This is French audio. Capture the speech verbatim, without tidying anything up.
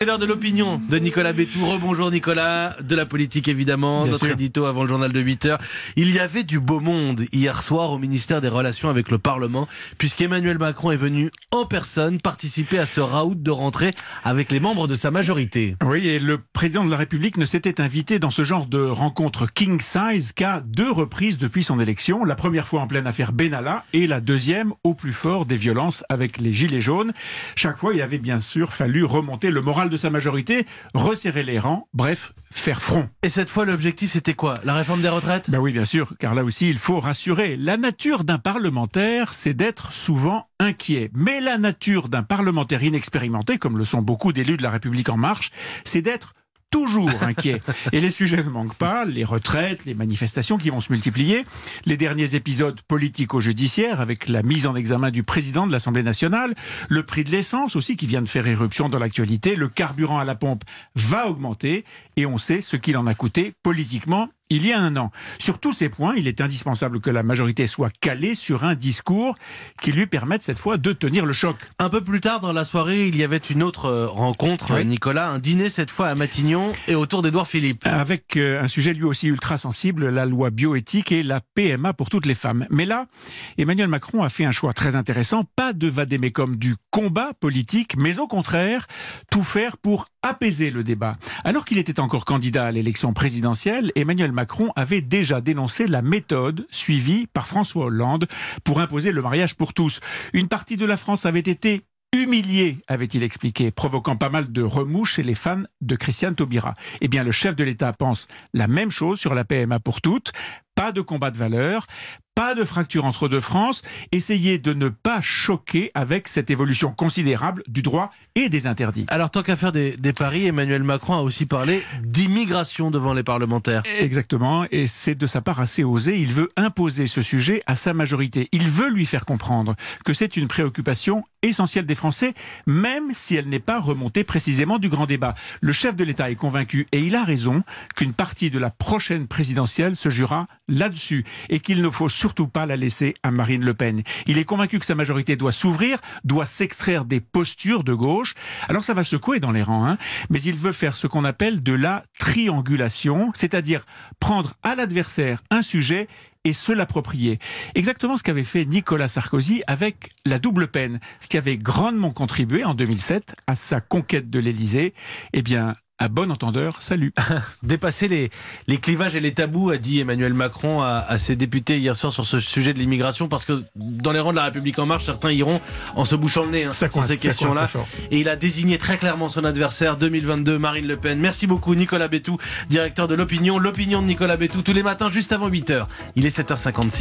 C'est l'heure de l'opinion de Nicolas Bétou. Rebonjour Nicolas, de la politique évidemment, Bien notre sûr. édito avant le journal de huit heures. Il y avait du beau monde hier soir au ministère des Relations avec le Parlement, puisqu'Emmanuel Macron est venu en personne participer à ce raout de rentrée avec les membres de sa majorité. Oui, et le président de la République ne s'était invité dans ce genre de rencontre king size qu'à deux reprises depuis son élection. La première fois en pleine affaire Benalla et la deuxième au plus fort des violences avec les gilets jaunes. Chaque fois, il avait bien sûr fallu remonter le moral de sa majorité, resserrer les rangs, bref, faire front. Et cette fois, l'objectif c'était quoi? La réforme des retraites? Ben oui, bien sûr, car là aussi, il faut rassurer. La nature d'un parlementaire, c'est d'être souvent inquiet. Mais la nature d'un parlementaire inexpérimenté, comme le sont beaucoup d'élus de la République En Marche, c'est d'être toujours inquiet. Et les sujets ne manquent pas, les retraites, les manifestations qui vont se multiplier, les derniers épisodes politico-judiciaires avec la mise en examen du président de l'Assemblée nationale, le prix de l'essence aussi qui vient de faire éruption dans l'actualité, le carburant à la pompe va augmenter et on sait ce qu'il en a coûté politiquement il y a un an. Sur tous ces points, il est indispensable que la majorité soit calée sur un discours qui lui permette cette fois de tenir le choc. Un peu plus tard dans la soirée, il y avait une autre euh, rencontre, Oui. euh, Nicolas, un dîner cette fois à Matignon et autour d'Édouard Philippe. Avec euh, un sujet lui aussi ultra sensible, la loi bioéthique et la P M A pour toutes les femmes. Mais là, Emmanuel Macron a fait un choix très intéressant, pas de vadémécum du combat politique, mais au contraire, tout faire pour apaiser le débat. Alors qu'il était encore candidat à l'élection présidentielle, Emmanuel Macron avait déjà dénoncé la méthode suivie par François Hollande pour imposer le mariage pour tous. Une partie de la France avait été humilié, avait-il expliqué, provoquant pas mal de remous chez les fans de Christiane Taubira. Eh bien, le chef de l'État pense la même chose sur la P M A pour toutes. Pas de combat de valeurs, pas de fracture entre deux France. Essayez de ne pas choquer avec cette évolution considérable du droit et des interdits. Alors tant qu'à faire des, des paris, Emmanuel Macron a aussi parlé d'immigration devant les parlementaires. Exactement, et c'est de sa part assez osé. Il veut imposer ce sujet à sa majorité. Il veut lui faire comprendre que c'est une préoccupation essentielle des Français, même si elle n'est pas remontée précisément du grand débat. Le chef de l'État est convaincu, et il a raison, qu'une partie de la prochaine présidentielle se jouera là-dessus, et qu'il ne faut surtout pas la laisser à Marine Le Pen. Il est convaincu que sa majorité doit s'ouvrir, doit s'extraire des postures de gauche. Alors ça va secouer dans les rangs, hein, mais il veut faire ce qu'on appelle de la triangulation, c'est-à-dire prendre à l'adversaire un sujet et se l'approprier. Exactement ce qu'avait fait Nicolas Sarkozy avec la double peine, ce qui avait grandement contribué en deux mille sept à sa conquête de l'Élysée. Eh bien, à bon entendeur, salut. Dépasser les, les clivages et les tabous, a dit Emmanuel Macron à, à ses députés hier soir sur ce sujet de l'immigration, parce que dans les rangs de la République En Marche, certains iront en se bouchant le nez hein, Ça sur coince, ces ça questions-là. coince très fort. Et il a désigné très clairement son adversaire deux mille vingt-deux, Marine Le Pen. Merci beaucoup Nicolas Bétou, directeur de l'opinion. L'opinion de Nicolas Bétou tous les matins juste avant huit heures. Il est sept heures cinquante-six.